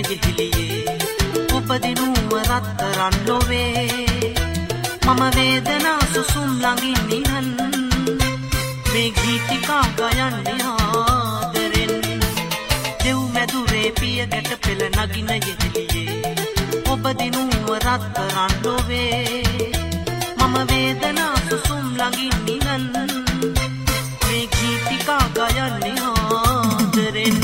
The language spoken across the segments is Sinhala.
යෙහිලියේ උපදිනුව රත්තරන් ලොවේ මම වේදනා සුසුම් ළඟින් නිහන් මේ ගීතිකා ගයන්නේ ආදරෙන් දෙව් මැදුරේ පිය ගැට පෙළ නගින යෙහිලියේ උපදිනුව රත්තරන් ලොවේ මම වේදනා සුසුම් ළඟින් නිහන් මේ ගීතිකා ගයන්නේ ආදරෙන්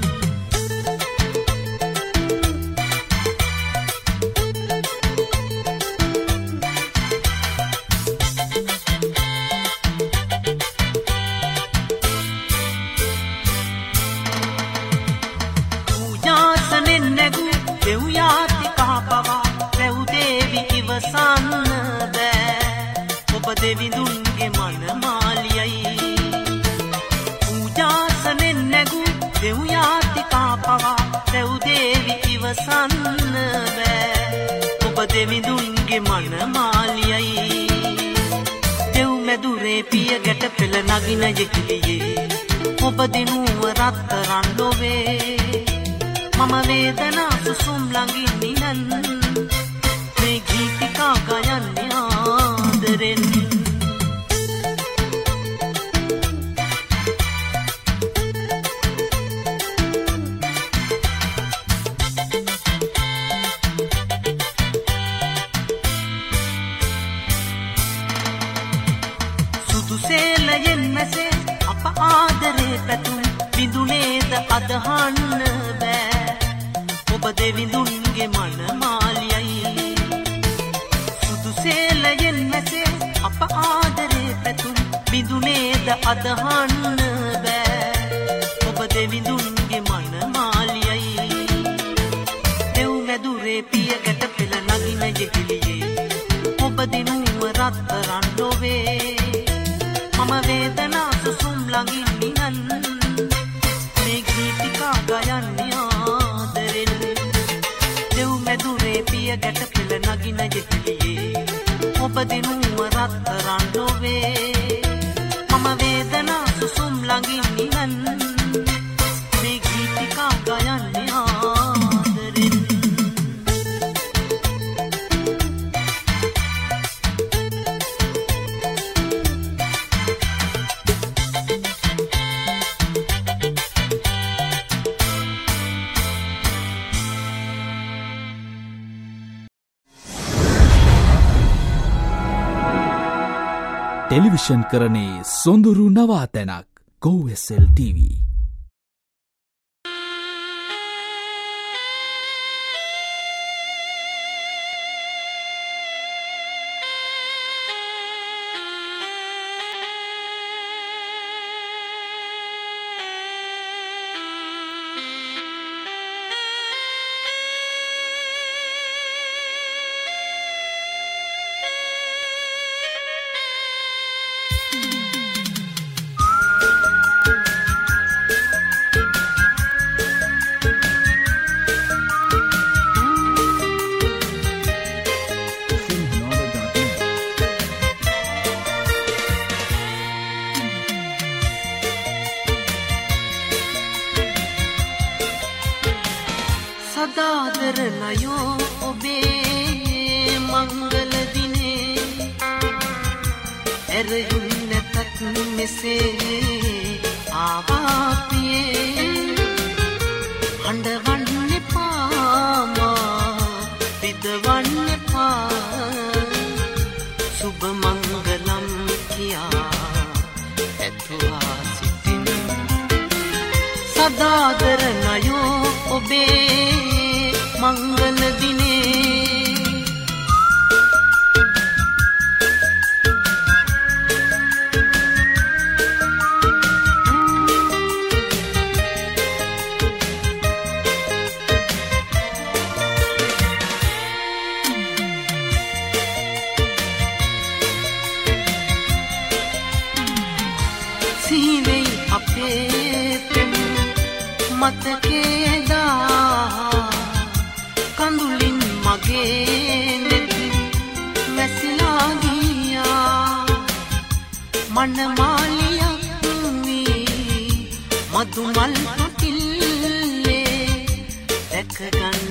දෙවිඳුන්ගේ මනමාලියයි පූජාසනෙන් නැගු දෙව් යාතිකා පවා දෙව් දේවි ඉවසන්න බෑ ඔබ දෙවිඳුන්ගේ මනමාලියයි දෙව් මැදුරේ පිය ගැට පෙළ නගින යෙහිලියේ ඔබ දිනුව රත්තරන් ලොවේ මම වේදනා සුසුම් ළඟින් නිහන් මේ ගීතිකා ගයන්නේ ආදරෙන් අදහන්න බෑ ඔබ දෙවිඳුන්ගේ මනමාලියයි සුදුසේලයෙන් මැසේ අප ආදරේ පැතුම් බිඳුනේද අදහන්න බෑ ඔබ දෙවිඳුන්ගේ මනමාලියයි දෙව් මැදුරේ පිය ගැට පෙළ නගින යෙහිලියේ ඔබ දිනුව රත්තරන් ලොවේ මම වේදනා සුසුම් ළඟින් නිහන් ගීතිකා ගයන්නේ ආදරෙන් දෙව් මැදුරේ පිය ගැට පෙළ නගින යෙහිලියේ ඔබ දිනුව රත්තරන් ලොවේ මම වේදනා සුසුම් ළඟින් නිහන් මේ ගීතිකා ගයන්නේ ආදරෙන් ටෙලිවිෂන් කරනේ සොඳුරු නවාතැනක් GoSL TV. මදුමල් තුටිල්ලේ දැක ගන්න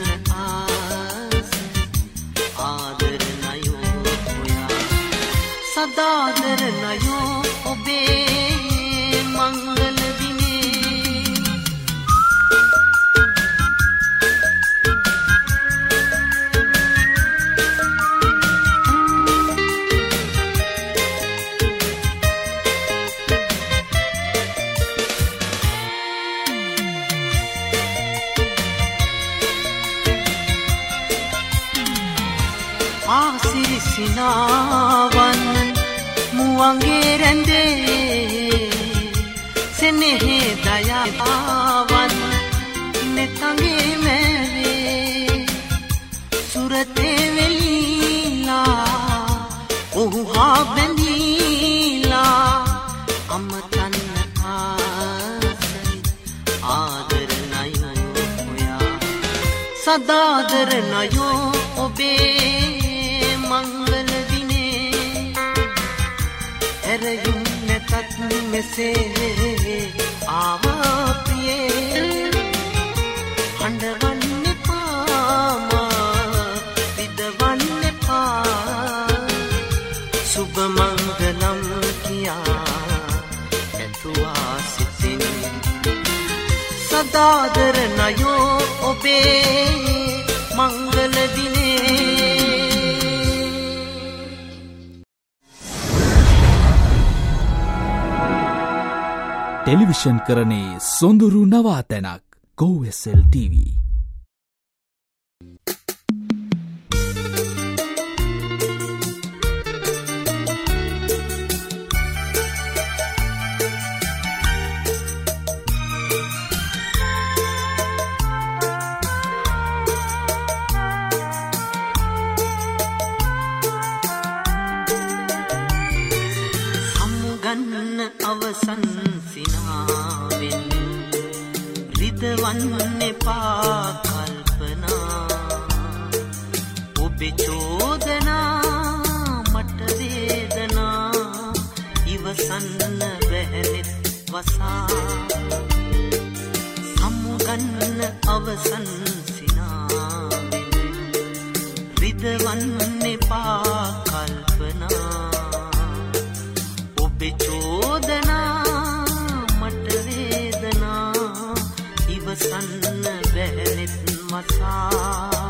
සිනාවන් මුවන්ගේ රැඳේ සෙනෙහි දයාවන් නෙතගේ මැවේ සුරතේ වෙලීලා ඔහු හා බැඳීලා අමතන්න ආසයි ආදරණයෝ ඔයා සදාදරණයෝ ඔබේ මංගල දිනේ ඇරයුම් නැතත් මෙසේ ආවා ප්‍රියේ හඬවන්න එපා විදවන්න එපා සුබ මංගලම් කියා ඇතුවා සිතින් සදාදරණයෝ ඔබේ මංගල දිනේ ටෙලිවිෂන් කරනේ සොඳුරු නවාතැනක් GoSL TV. අවසන් සිනාවෙන් රිදවන්න එපා කල්පනා ඔබේ චෝදනා මට වේදනා ඉවසන්න බැහැනෙත් වසා සමුගන්න අවසන් සිනාවෙන් රිදවන්න එපා කල්පනා චෝදනා මට වේදනා ඉවසන්න බැහැනෙත් මසා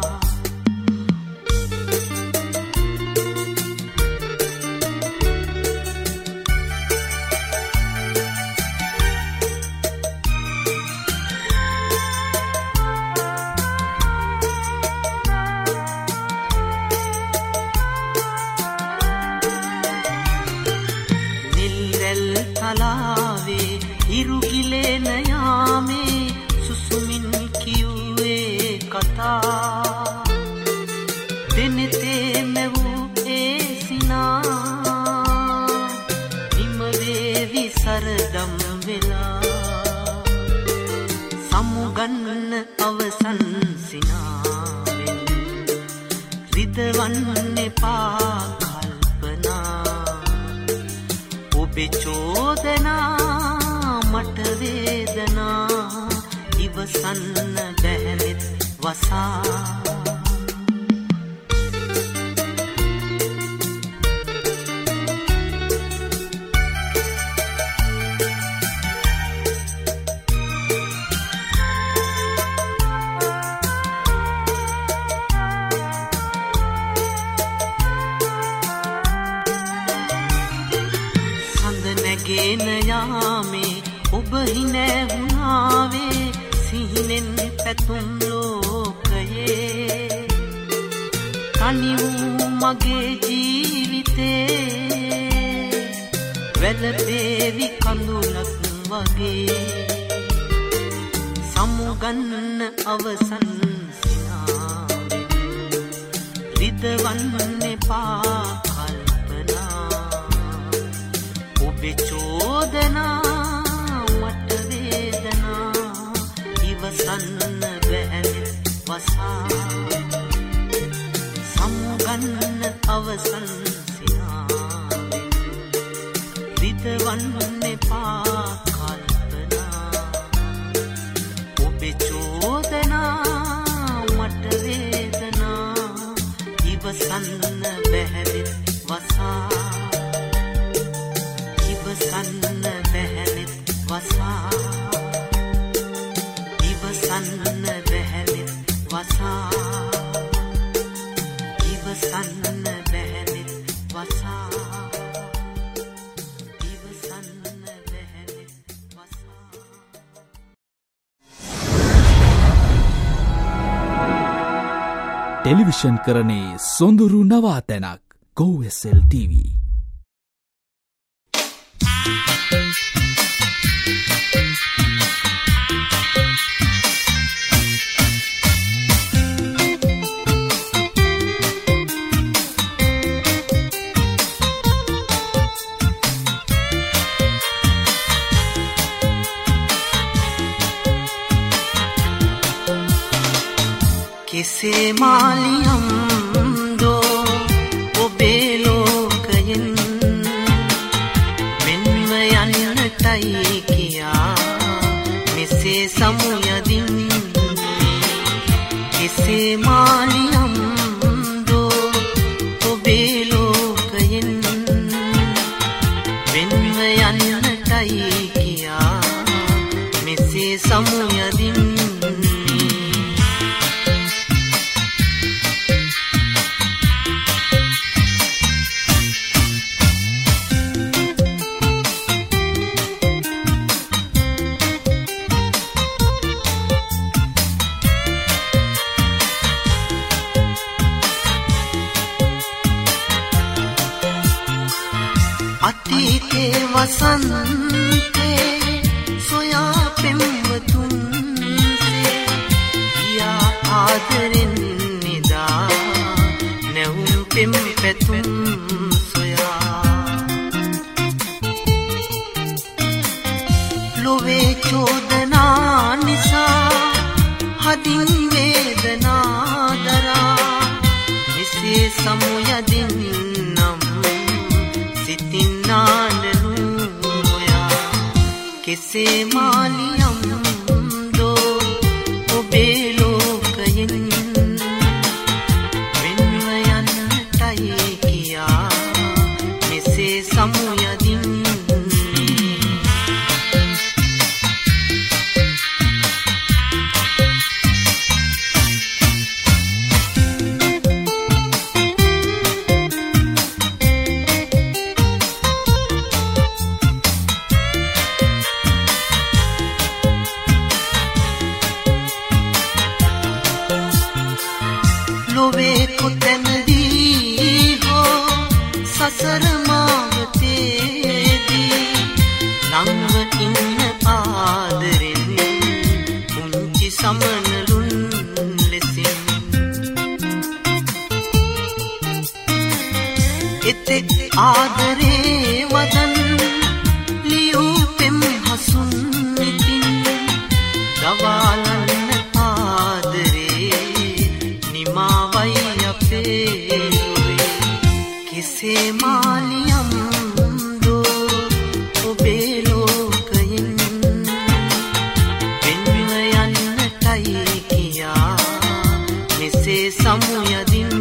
තලාවේ හිරුගිලෙන යාමේ සුසුමින් කිව්වේ කතා දෙනෙතේ මැවූ ඒ සිනා නිමවේවි සරදම් වෙලා සමුගන්න අවසන් සිනාවෙන් රිදවන්න එපා ඔබේ චෝදනා මට වේදනා ඉවසන්න බැහැනෙත් වසා ගෙන යාමේ ඔබ හිනැවුණාවේ සිහිනෙන් පැතුම් ලෝකයේ තනි වූ මගේ ජීවිතේ වැළපේවි කඳුලක් වගේ සමුගන්න අවසන් සිනාවෙන් රිදවන්න එපා ඔබේ චෝදනා මට වේදනා ඉවසන්න බැහැනෙත් වසා සමුගන්න අවසන් සිනාවෙන් රිදවන්න එපා කල්පනා ඔබේ චෝදනා මට වේදනා ඉවසන්න බැහැනෙත් වසා ඉවසන්න බැහැනෙත් වසා ඉවසන්න බැහැනෙත් වසා ඉවසන්න බැහැනෙත් වසා ඉවසන්න බැහැනෙත් වසා ටෙලිවිෂන් කරනේ සොඳුරු නවාතැනක් GoSL TV. किसे मालियम दो ඔබේ ලෝකයෙන් මෙන්ම යන්නටයි කියා මෙසේ සමුයදින් කිසේ මාලියම් දෝ ඔබේ ලෝකයෙන් මෙන්ම යන්නටයි කියා මෙසේ සමුයදින් අතීතේ වසන්තේ සොයා පෙම්වතුන්සේ ගියා ආදරෙන් නිදා නැවුම් පෙම් පැතුම් සොයා ලොවේ චෝදනා නිසා හදින් වේදනා දරා මෙසේ සමුයදින් किसे मालियम दो ඔබේ ලෝකයෙන් වෙන්ව යන්නටයි කියා මෙසේ සමුයදින් ලොවේ කොතැනදී හෝ සසර මාවතේදී ළඟව ඉන්න ආදරෙන් පුංචි සමනලුන් ලෙසින් එතෙක් ආදරේ වදන් ලියූ පෙම් හසුන් ඉතින් දවාලන්න किसे मालियम दो ඔබේ ලෝකයෙන් වෙන්ව යන්නටයි කියා මෙසේ සමුයදින්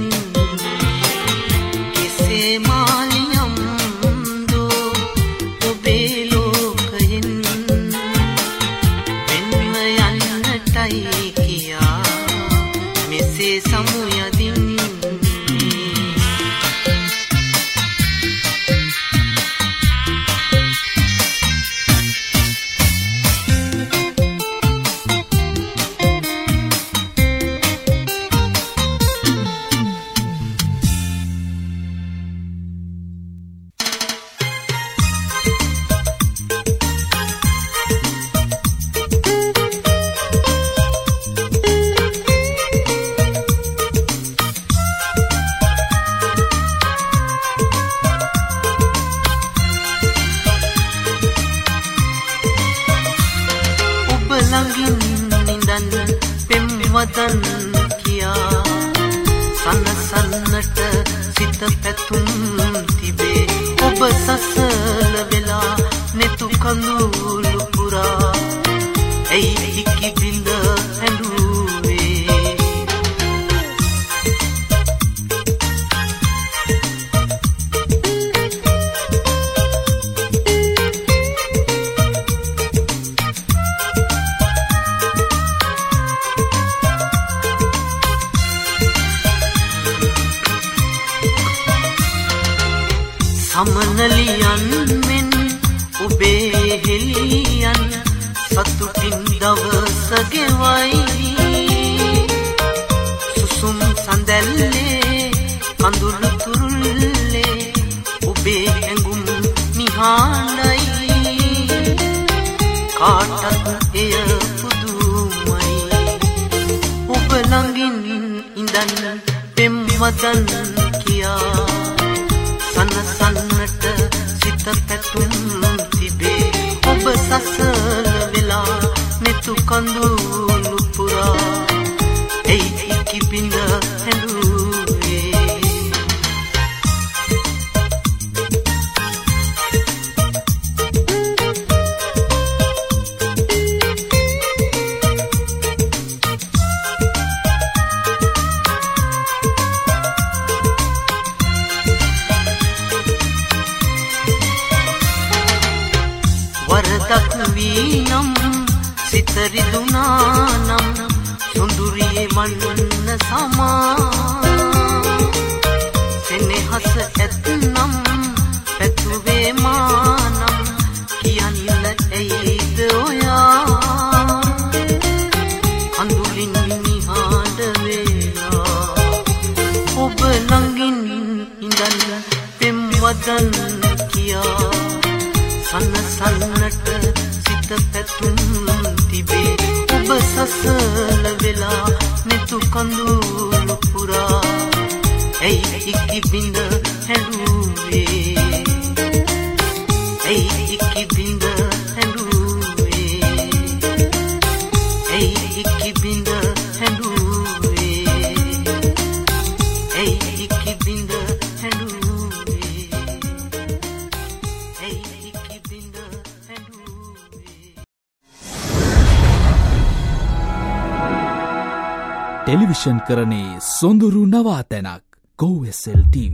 किसे मालियम दो ඔබේ ලෝකයෙන් වෙන්ව යන්නටයි කියා මෙසේ සමුයදින් ළඟින් නිදන්න පෙම්වදන් කියා සනසන්නට සිත පැතුම් තිබේ ඔබ සසල වෙලා නෙතු කඳුළු පුරා ඇයි හිකි බිඳ ඇඬුවේ සමනලියන් මෙන් ඔබේ හෙලියන් සතුටින් දවස ගෙවයි සුසුම් සඳැල්ලේ කඳුළු තුරුල්ලේ කාටත් එය පුදුමයි ඔබ ළඟින් ඉඳන් පෙම් වදන් කියා සනසන්නට සිත පැතුම් තිබේ ඔබ සසල වෙලා මෙතු කඳුළු පුරා එයි කිපිඳ හැඬුවේ වරදක් වී නම් සිත රිදුනා නම් සොඳුරියේ මන්න සමා සෙනෙහස ඇත්නම් පැතුවේ මානම් කියන්න ඇයිද ඔයා අඳුලින් නිහඬ වේලා ඔබ ළඟින් ඉඳන් පෙම් වදන් කියා සනසන්නට සිත පැතුම් තිබේ ඔබ සසල වෙලා මෙතු කඳුළු පුරා ඇයි ඉකිබිඳ හැඬුවේ ඇයි ඉකිබිඳ හැඬුවේ ඇයි ඉකිබිඳ හැඬුවේ ඇයි ඉකිබිඳ ටෙලිවිෂන් කරනේ සොඳුරු නවාතැනක් GoSL TV.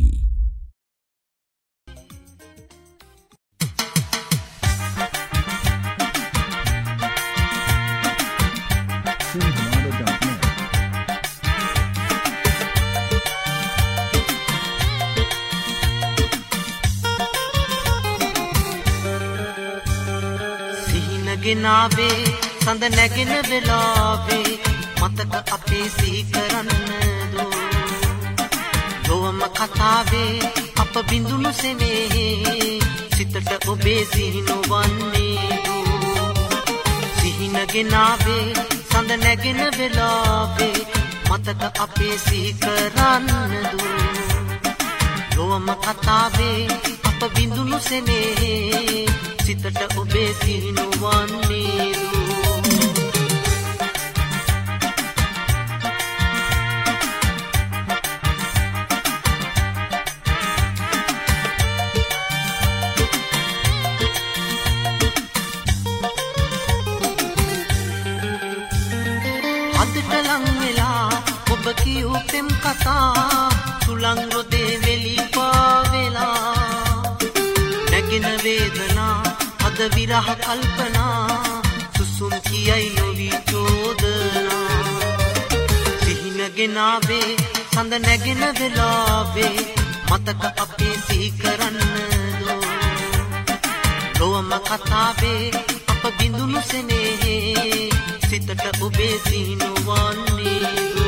සිහිනගෙනාවේ සඳ නැගෙන වෙලාවේ මතක අපේ සිහි කරන්නදෝ ලොවම කතාවේ අප බිඳුණු සෙනෙහේ සිතට ඔබේ සිහි නොවන්නේදෝ සිහිනගෙනාවේ සඳ නැගෙන වෙලාවේ මතක අපේ සිහි කරන්නදෝ ලොවම කතාවේ අප බිඳුණු සෙනෙහේ සිතට ඔබේ සිහි නොවන්නේදෝ කියූ පෙම් කතා සුළං රොදේ වෙලි පාවෙලා නැගෙන වේදනා අද විරහ කල්පනා සුසුම් කියයි නොවි චෝදනා සිහිනගෙනාවේ සඳ නැගෙන වෙලාවේ මතක අපේ සිහි කරන්නදෝ ලොවම කතාවේ අප බිඳුණු සෙනෙහේ සිතට ඔබේ සිහි නොවන්නේදෝ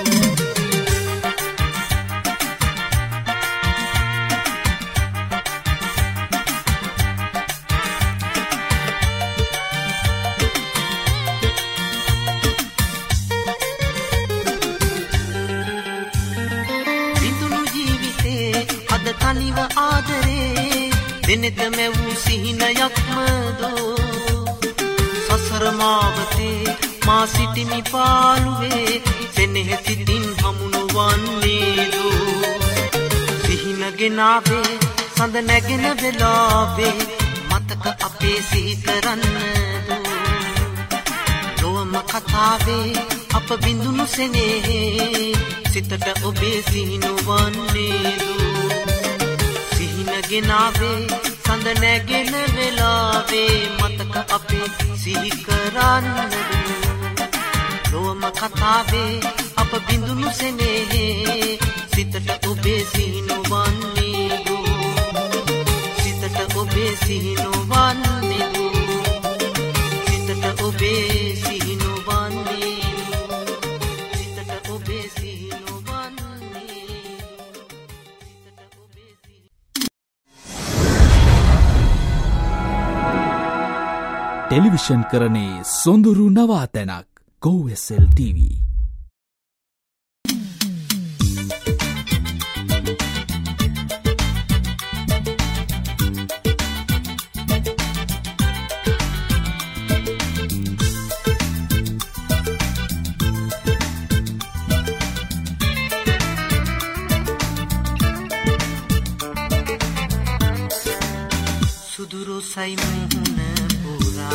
තනිව ආදරේ දෙනෙත මැවූ සිහිනයක්මදෝ සසර මාවතේ මා සිටිමි පාළුවේ සෙනෙහ සිතින් හමු නොවන්නේදෝ සිහිනගෙනාවේ සඳ නැගෙන වෙලාවේ මතක අපේ සිහි කරන්නදෝ ලොවම කතාවේ අප බිඳුණු සෙනෙහේ සිතට ඔබේ සිහි නොවන්නේදෝ ගෙනාවේ සඳ නැගෙන වෙලාවේ මතක අපේ සිහි කරන්නදෝ ලොවම කතාවේ අප බිඳුණු සෙනෙහේ සිතට ඔබේ සිහි නොවන්නේදෝ සිතට ඔබේ සිහි නොවන්නේදෝ සිතට ඔබේ සිහි නොවන්නේදෝ සිතට ඔබේ සිහි ටෙලිවිෂන් කරනේ සොඳුරු නවාතැනක් GoSL TV. Sai muhuna pura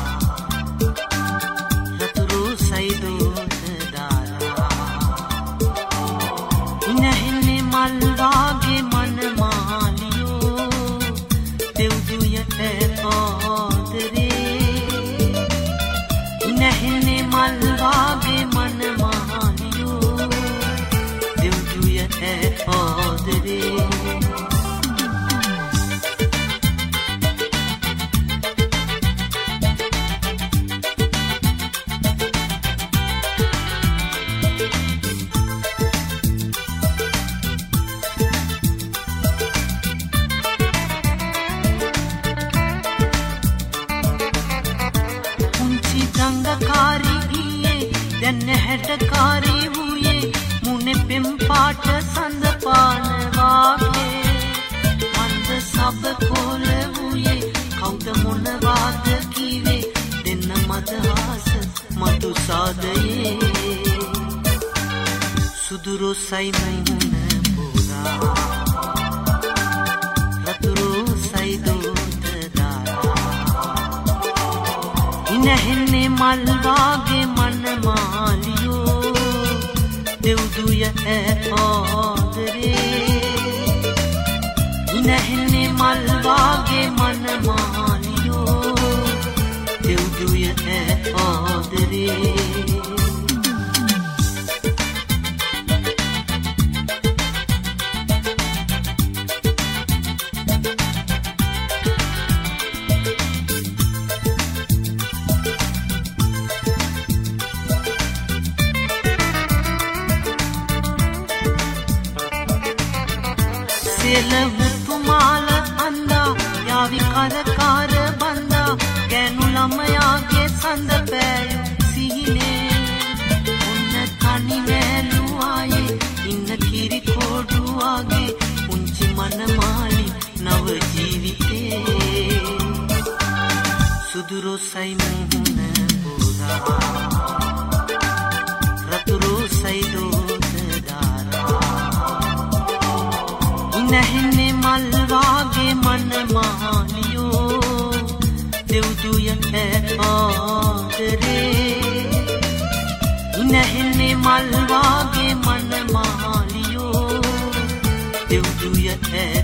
raturu sai dodara inahne malwage man maliyo devduyate padre inahne malwage man maliyo devduyate padre नहटकारी हुए मुने पिंपाट संद पान वागे मंद सब खोल हुए कौद मुन वाद कीवे दिन मदहास मधु सादये सुदुरो साई मुन पूरा रतुरो साई दोत दारा इनहने मलवागे मन मालियो devduya padre inahne malwage man maliyo devduya padre Pumal anda yavi karakar banda genulamaya sand payu sihine unna kani melu aaye inna kiri kodu aage unchi man mali nav jeevite suduro sai muhuna pura raturo sai dodara inahne malwage man maliyo devduya padre inahne malwage man maliyo devduya